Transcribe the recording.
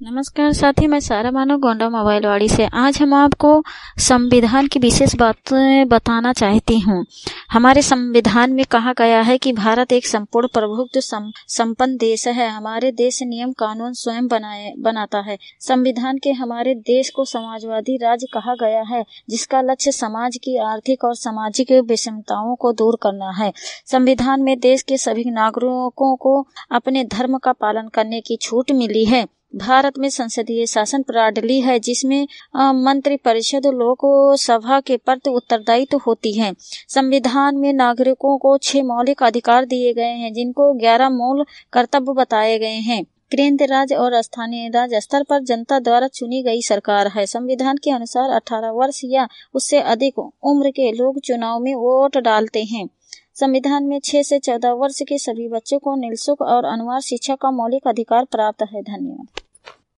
नमस्कार साथी, मैं सारा मानव गोंडा मोबाइल वाड़ी से। आज हम आपको संविधान की विशेष बातें बताना चाहती हूँ। हमारे संविधान में कहा गया है कि भारत एक संपूर्ण प्रभुत्व संपन्न देश है। हमारे देश नियम कानून स्वयं बनाता है। संविधान के हमारे देश को समाजवादी राज्य कहा गया है, जिसका लक्ष्य समाज की आर्थिक और सामाजिक विषमताओं को दूर करना है। संविधान में देश के सभी नागरिकों को अपने धर्म का पालन करने की छूट मिली है। भारत में संसदीय शासन प्रणाली है, जिसमें मंत्री परिषद लोकसभा के प्रति उत्तरदायित्व होती है। संविधान में नागरिकों को 6 मौलिक अधिकार दिए गए हैं, जिनको 11 मूल कर्तव्य बताए गए हैं। केंद्र राज्य और स्थानीय राज्य स्तर पर जनता द्वारा चुनी गई सरकार है। संविधान के अनुसार 18 वर्ष या उससे अधिक उम्र के लोग चुनाव में वोट डालते हैं। संविधान में 6 से 14 वर्ष के सभी बच्चों को निःशुल्क और अनिवार्य शिक्षा का मौलिक अधिकार प्राप्त है। धन्यवाद।